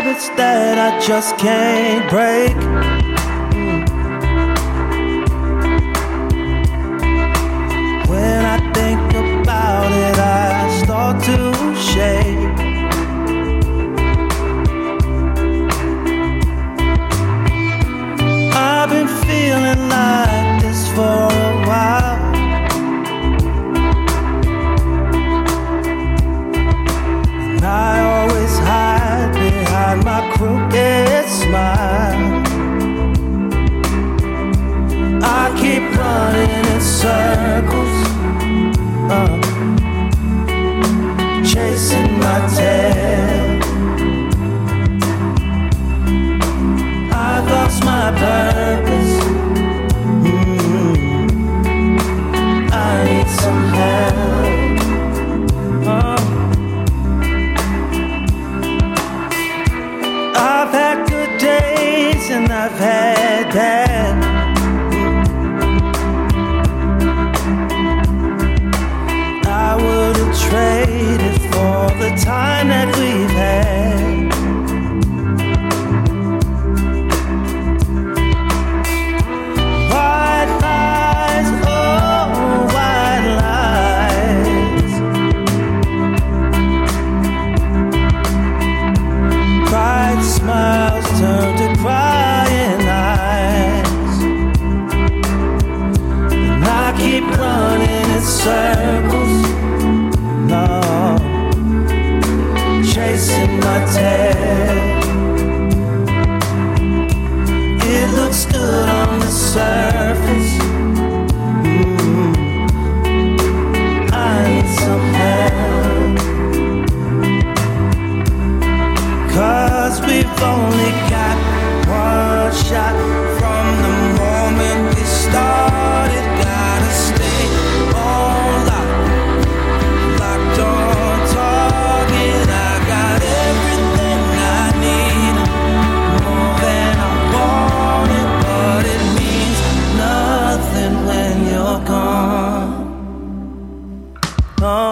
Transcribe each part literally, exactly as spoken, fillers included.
habits that I just can't break. Mm. When I think about it, I start to shake. I've been feeling like this for a while. I always hide behind my crooked smile. I keep running in circles, uh, chasing my tail. I've lost my purpose. Mm-hmm. I need some help. Uh, I've had good days and I've had bad. I wouldn't trade it for the time that we've had. White lies, oh, white lies. Bright smiles turn to crying eyes. And I keep running in circles, no, chasing my tail. It looks good on the surface. Mm, I need some help. 'Cause we've only got one shot from the moment we started. Gotta stay on lock, locked on target. I got everything I need, more than I wanted, but it means nothing when you're gone. Oh.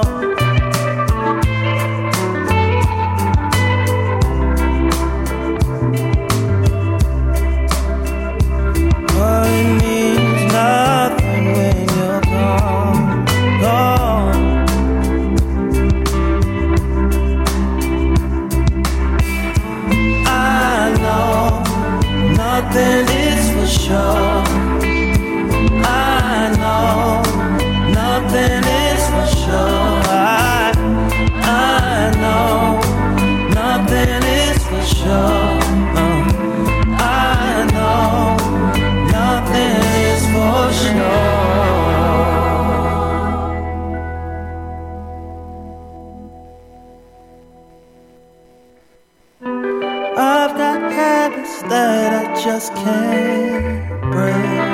But it means nothing when you're gone, gone. I know nothing is for sure. I know nothing is for sure. I, I know nothing is for sure. Uh, I know nothing is for sure. I've got habits that I just can't break.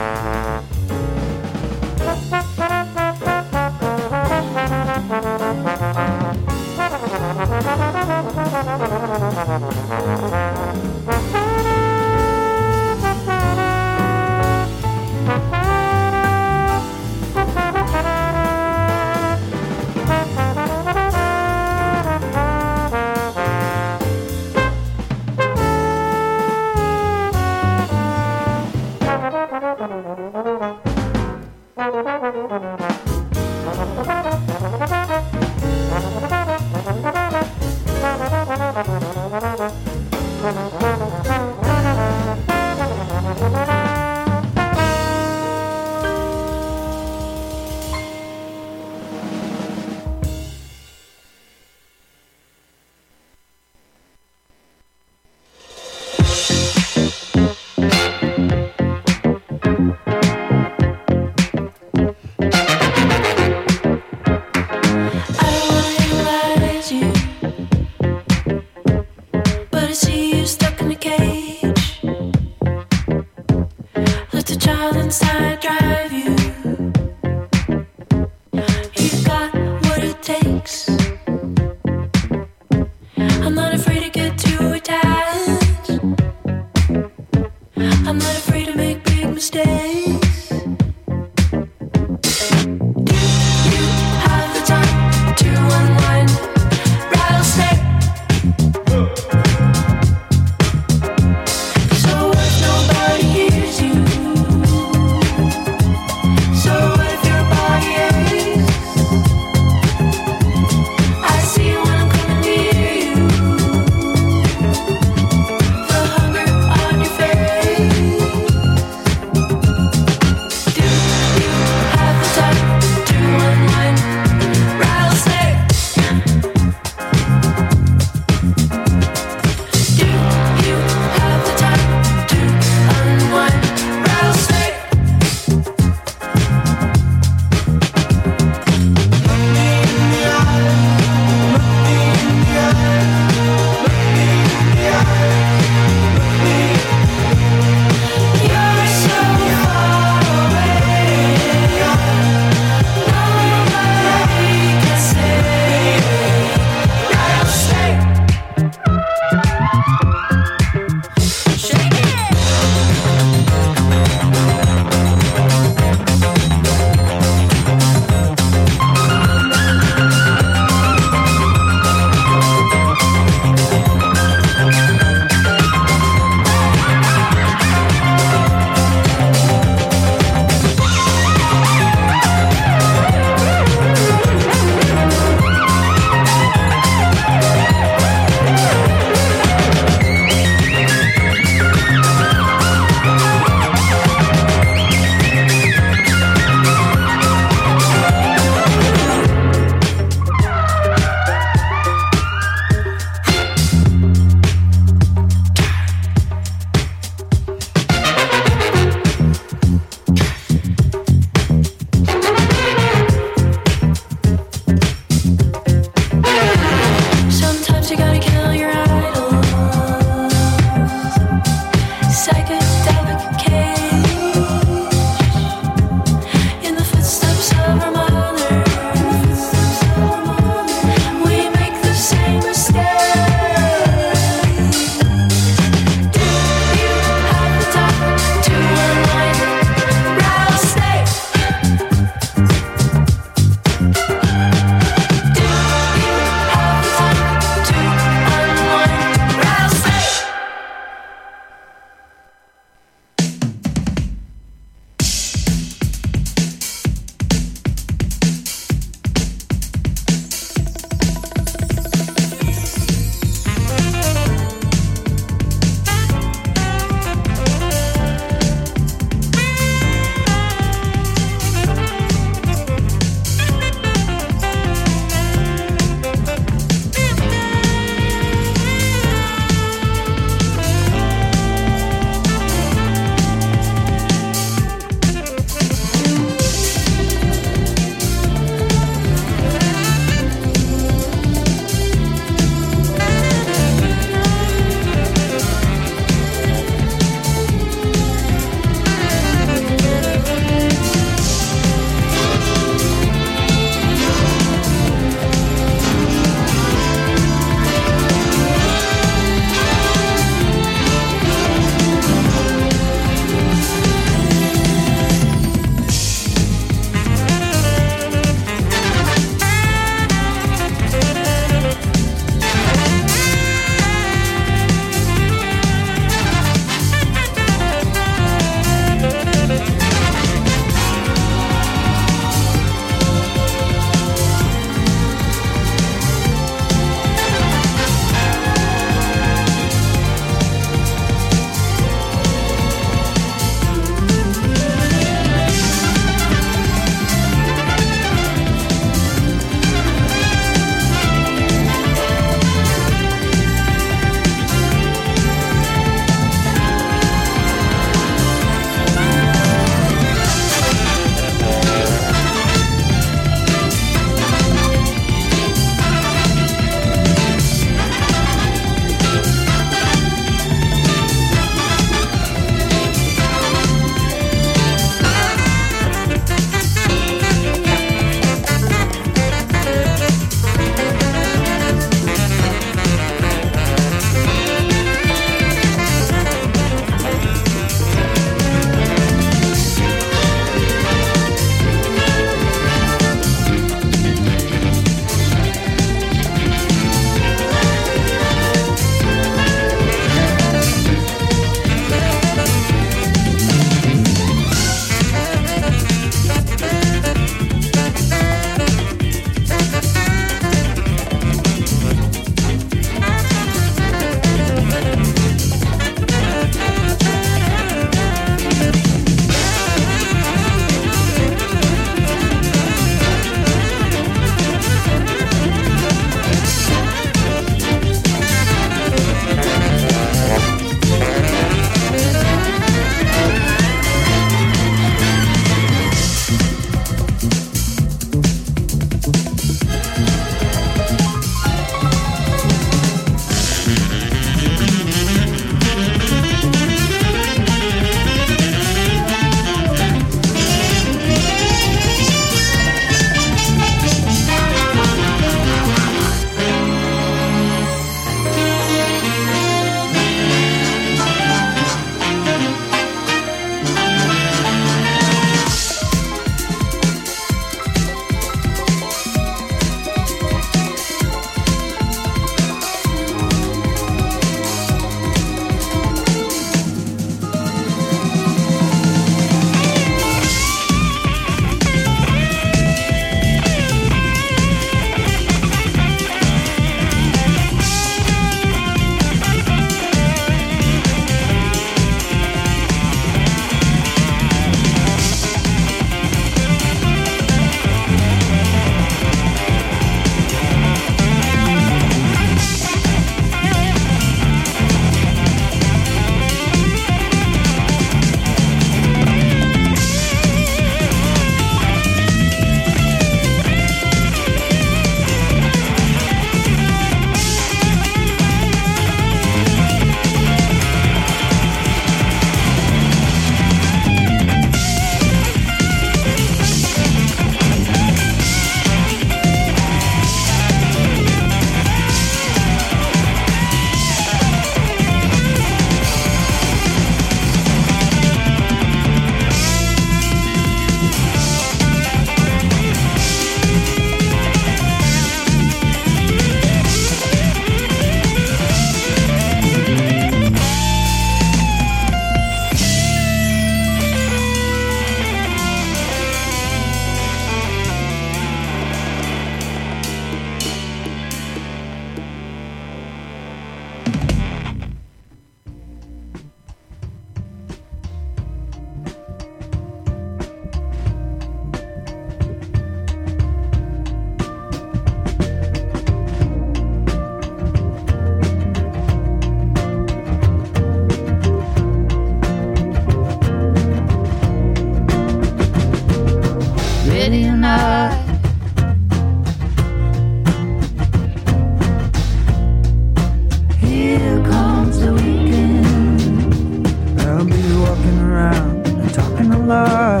walking around and talking a lot.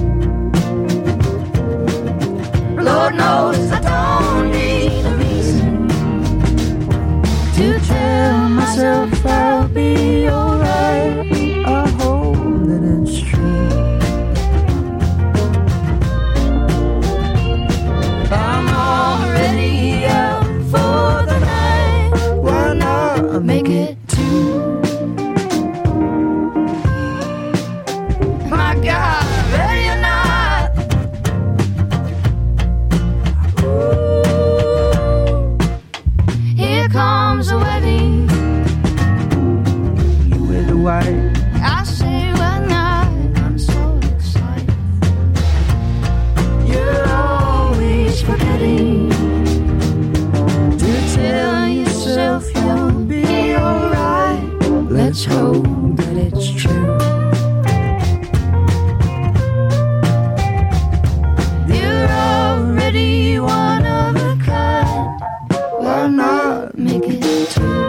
Lord knows I don't need a reason to tell myself I'll be alright. I hope that it's true. I'm already out for the night. Why not make it two? My God, ready or not? Ooh, here comes the wedding. You wear the white. I say why not? I'm so excited. You're always forgetting to tell yourself you'll be alright. Let's hope that it's true. You're already one of a kind. Why not make it two?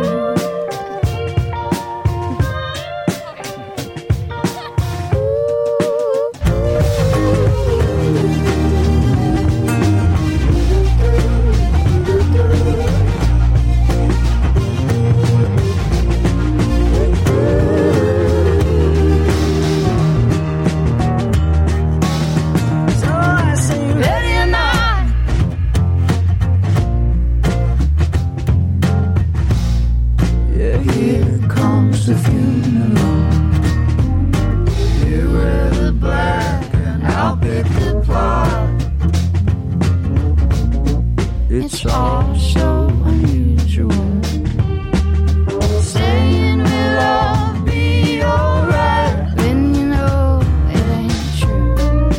So I say, ready or not? Yeah, here comes the funeral. You wear the black and I'll pick the plot. It's all so unusual. Saying we'll all be alright when you know it ain't true.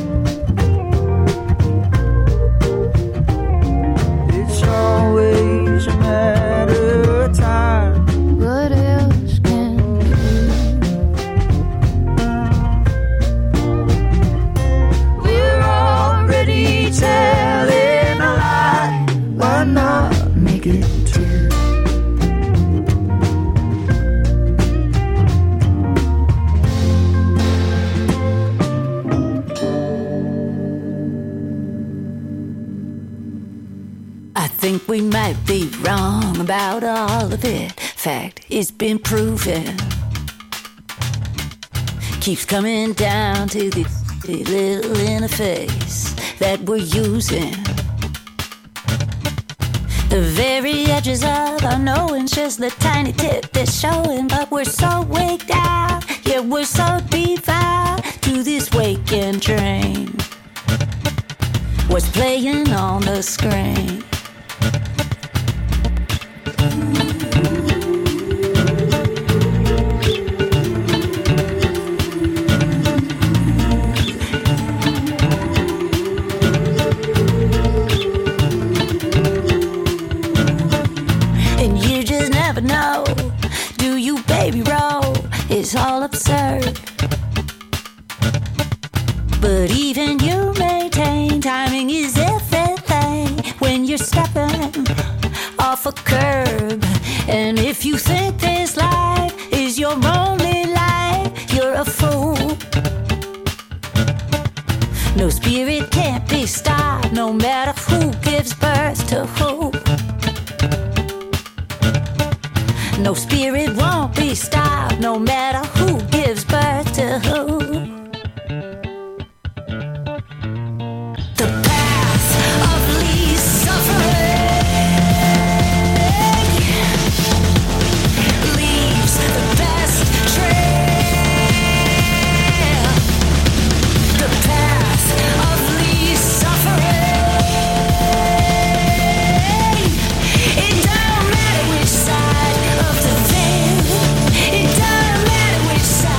It's always a matter of time. What else can we do? We're already telling a lie. Why not make it two? I think we might be wrong about all of it. Fact, it's been proven. Keeps coming down to the little interface that we're using. The very edges of our knowing's just the tiny tip that's showing. But we're so waked out, yeah, we're so devout to this waking train. What's playing on the screen? And you just never know. Do you, baby, roll? It's all absurd. But even you maintain timing is everything when you're stepping off a curb. And if you think this life is your only life, you're a fool. No spirit can't be stopped, no matter who gives birth to who. No spirit won't be stopped, no matter who gives birth to who. The path of least suffering leaves the best trail. The path of least suffering. It don't matter which side of the veil. It don't matter which side.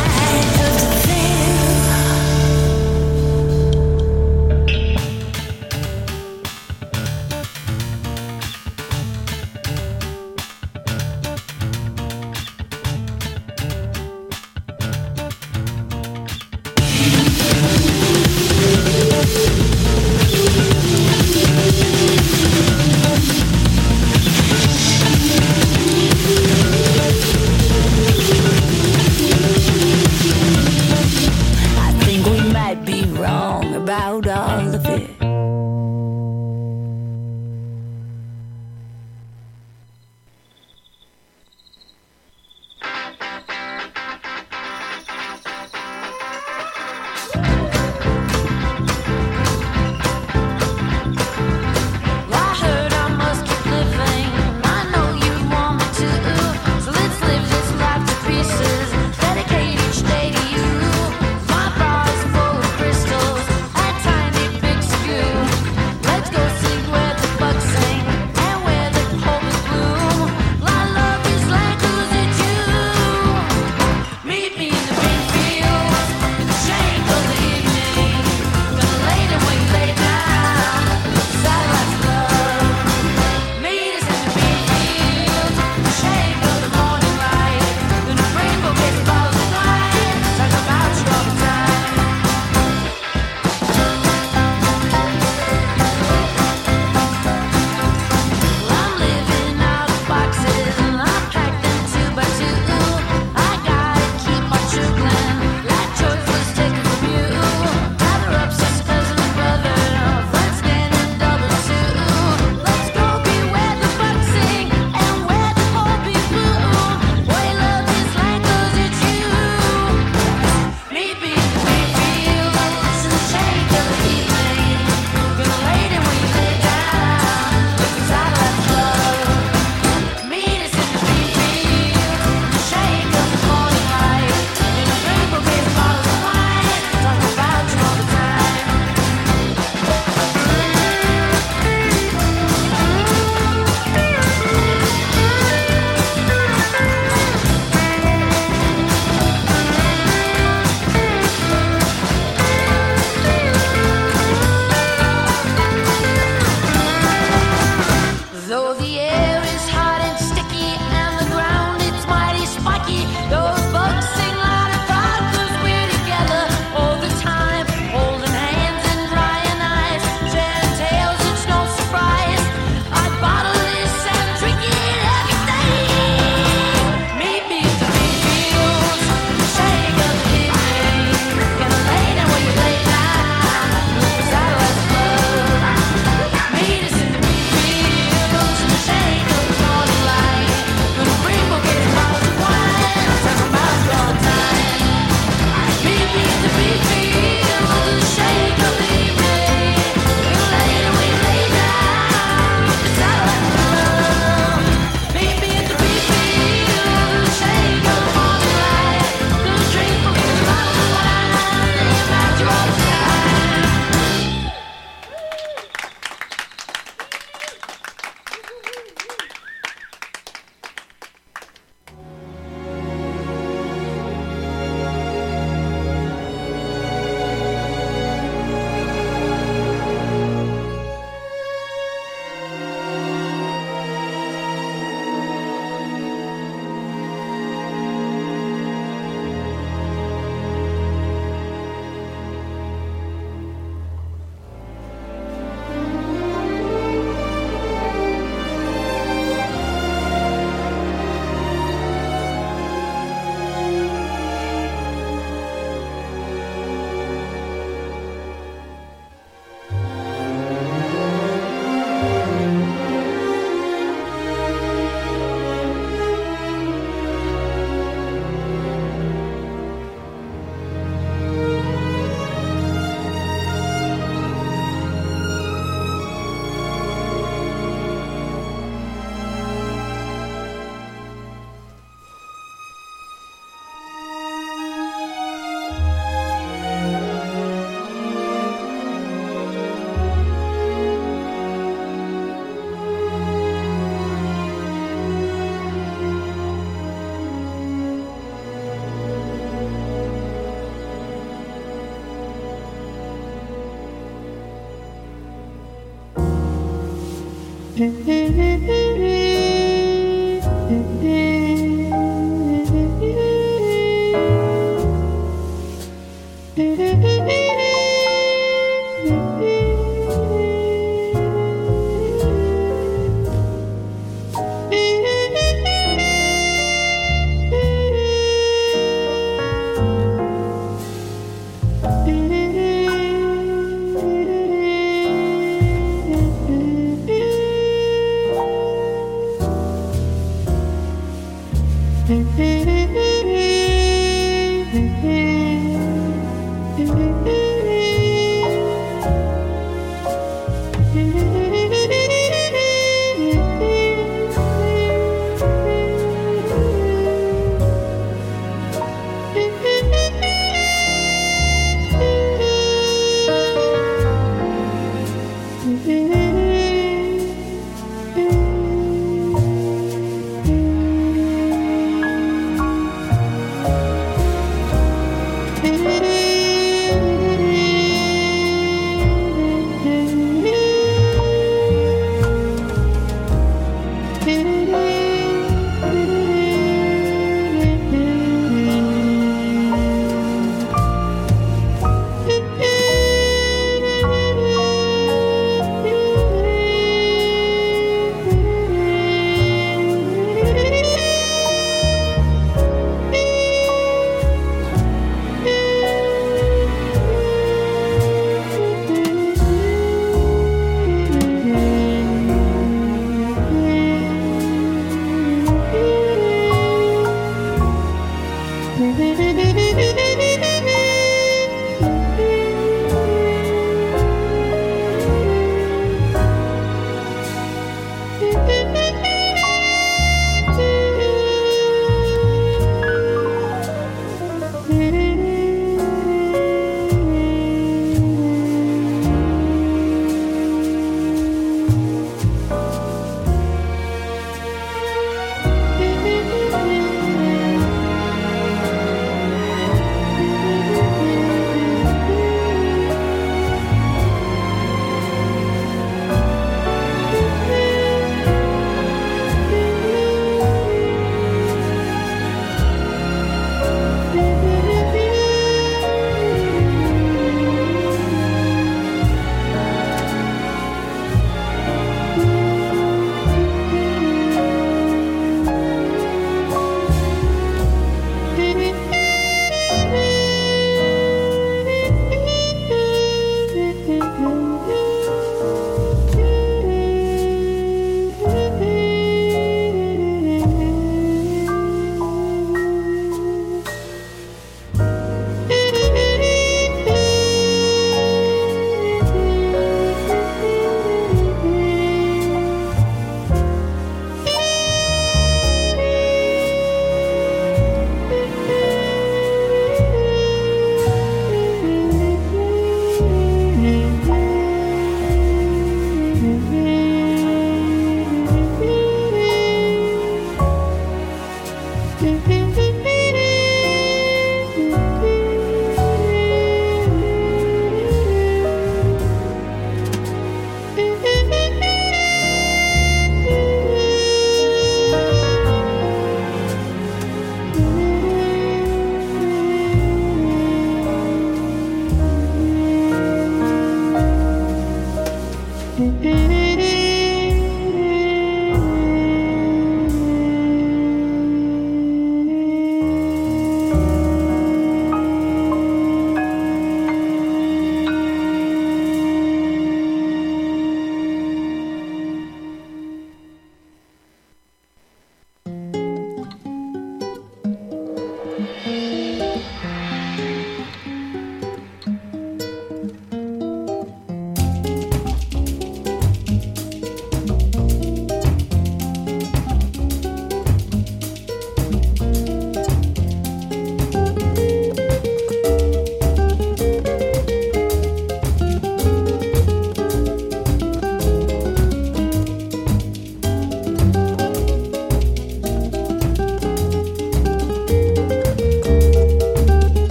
Thank you.